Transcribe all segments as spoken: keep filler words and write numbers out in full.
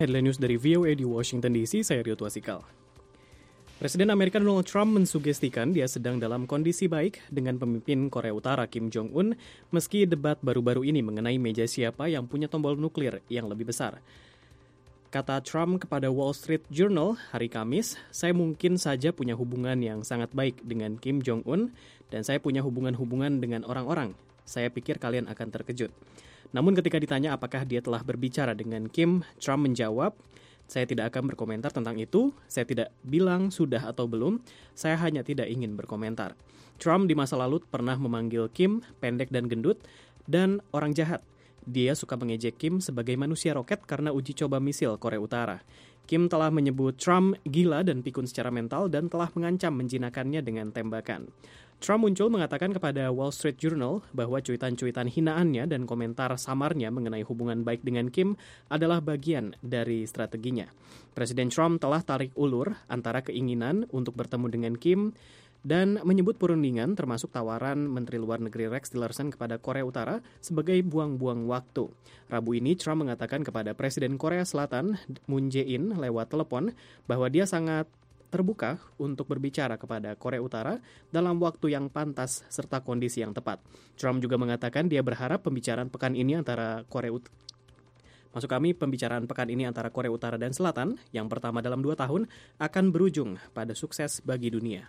Headline News dari V O A di Washington D C, saya Rio Tuasikal. Presiden Amerika Donald Trump mensugestikan dia sedang dalam kondisi baik dengan pemimpin Korea Utara Kim Jong-un meski debat baru-baru ini mengenai meja siapa yang punya tombol nuklir yang lebih besar. Kata Trump kepada Wall Street Journal hari Kamis, saya mungkin saja punya hubungan yang sangat baik dengan Kim Jong-un dan saya punya hubungan-hubungan dengan orang-orang. Saya pikir kalian akan terkejut. Namun ketika ditanya apakah dia telah berbicara dengan Kim, Trump menjawab, saya tidak akan berkomentar tentang itu, saya tidak bilang sudah atau belum, saya hanya tidak ingin berkomentar. Trump di masa lalu pernah memanggil Kim pendek dan gendut dan orang jahat. Dia suka mengejek Kim sebagai manusia roket karena uji coba misil Korea Utara. Kim telah menyebut Trump gila dan pikun secara mental dan telah mengancam menjinakkannya dengan tembakan. Trump muncul mengatakan kepada Wall Street Journal bahwa cuitan-cuitan hinaannya dan komentar samarnya mengenai hubungan baik dengan Kim adalah bagian dari strateginya. Presiden Trump telah tarik ulur antara keinginan untuk bertemu dengan Kim dan menyebut perundingan termasuk tawaran Menteri Luar Negeri Rex Tillerson kepada Korea Utara sebagai buang-buang waktu. Rabu ini Trump mengatakan kepada Presiden Korea Selatan Moon Jae-in lewat telepon bahwa dia sangat terbuka untuk berbicara kepada Korea Utara dalam waktu yang pantas serta kondisi yang tepat. Trump juga mengatakan dia berharap pembicaraan pekan ini antara Korea Utara Masuk kami, pembicaraan pekan ini antara Korea Utara dan Selatan, yang pertama dalam dua tahun, akan berujung pada sukses bagi dunia.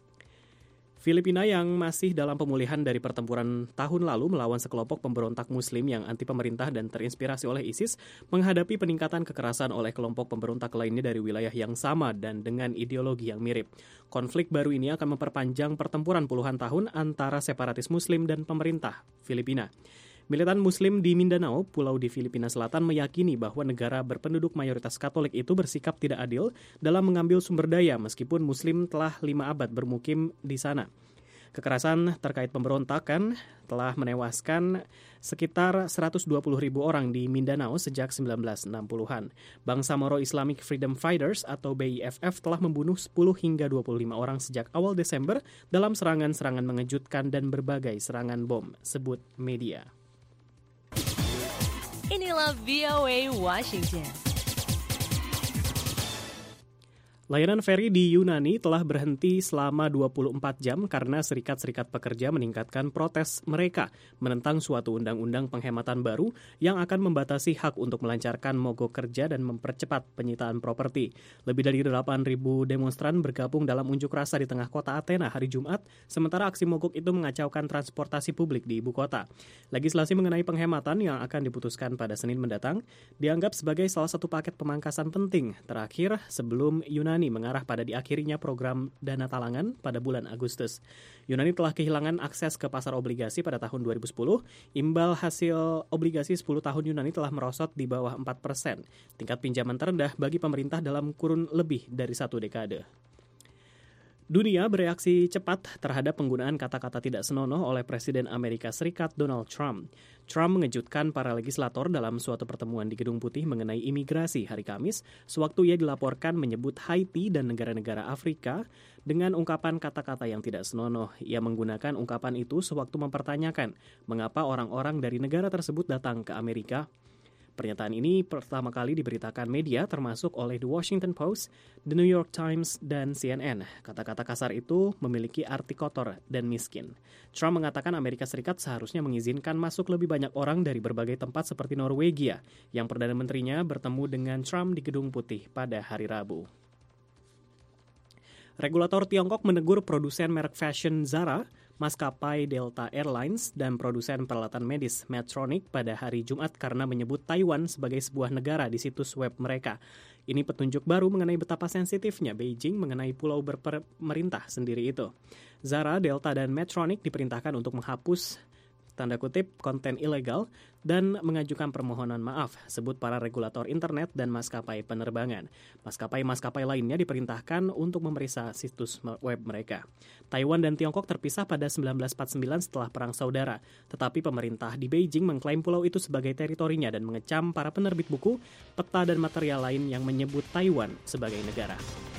Filipina yang masih dalam pemulihan dari pertempuran tahun lalu melawan sekelompok pemberontak Muslim yang anti pemerintah dan terinspirasi oleh ISIS menghadapi peningkatan kekerasan oleh kelompok pemberontak lainnya dari wilayah yang sama dan dengan ideologi yang mirip. Konflik baru ini akan memperpanjang pertempuran puluhan tahun antara separatis Muslim dan pemerintah Filipina. Militan Muslim di Mindanao, pulau di Filipina Selatan, meyakini bahwa negara berpenduduk mayoritas Katolik itu bersikap tidak adil dalam mengambil sumber daya meskipun Muslim telah lima abad bermukim di sana. Kekerasan terkait pemberontakan telah menewaskan sekitar seratus dua puluh ribu orang di Mindanao sejak sembilan belas enam puluhan. Bangsa Moro Islamic Freedom Fighters atau B I F F telah membunuh sepuluh hingga dua puluh lima orang sejak awal Desember dalam serangan-serangan mengejutkan dan berbagai serangan bom, sebut media. Inilah V O A Washington. Layanan feri di Yunani telah berhenti selama dua puluh empat jam karena serikat-serikat pekerja meningkatkan protes mereka menentang suatu undang-undang penghematan baru yang akan membatasi hak untuk melancarkan mogok kerja dan mempercepat penyitaan properti. Lebih dari delapan ribu demonstran bergabung dalam unjuk rasa di tengah kota Athena hari Jumat, sementara aksi mogok itu mengacaukan transportasi publik di ibu kota. Legislasi mengenai penghematan yang akan diputuskan pada Senin mendatang dianggap sebagai salah satu paket pemangkasan penting terakhir sebelum Yunani mengarah pada diakhirinya program dana talangan pada bulan Agustus. Yunani telah kehilangan akses ke pasar obligasi pada tahun dua ribu sepuluh. Imbal hasil obligasi sepuluh tahun Yunani telah merosot di bawah empat persen, tingkat pinjaman terendah bagi pemerintah dalam kurun lebih dari satu dekade. Dunia bereaksi cepat terhadap penggunaan kata-kata tidak senonoh oleh Presiden Amerika Serikat Donald Trump. Trump mengejutkan para legislator dalam suatu pertemuan di Gedung Putih mengenai imigrasi hari Kamis, sewaktu ia dilaporkan menyebut Haiti dan negara-negara Afrika dengan ungkapan kata-kata yang tidak senonoh. Ia menggunakan ungkapan itu sewaktu mempertanyakan mengapa orang-orang dari negara tersebut datang ke Amerika. Pernyataan ini pertama kali diberitakan media termasuk oleh The Washington Post, The New York Times, dan C N N. Kata-kata kasar itu memiliki arti kotor dan miskin. Trump mengatakan Amerika Serikat seharusnya mengizinkan masuk lebih banyak orang dari berbagai tempat seperti Norwegia, yang Perdana Menterinya bertemu dengan Trump di Gedung Putih pada hari Rabu. Regulator Tiongkok menegur produsen merek fashion Zara, maskapai Delta Airlines, dan produsen peralatan medis Medtronic pada hari Jumat karena menyebut Taiwan sebagai sebuah negara di situs web mereka. Ini petunjuk baru mengenai betapa sensitifnya Beijing mengenai pulau berpemerintah sendiri itu. Zara, Delta, dan Medtronic diperintahkan untuk menghapus tanda kutip konten ilegal dan mengajukan permohonan maaf, sebut para regulator internet dan maskapai penerbangan. Maskapai-maskapai lainnya diperintahkan untuk memeriksa situs web mereka. Taiwan dan Tiongkok terpisah pada sembilan belas empat puluh sembilan setelah Perang Saudara, tetapi pemerintah di Beijing mengklaim pulau itu sebagai teritorinya dan mengecam para penerbit buku, peta dan material lain yang menyebut Taiwan sebagai negara.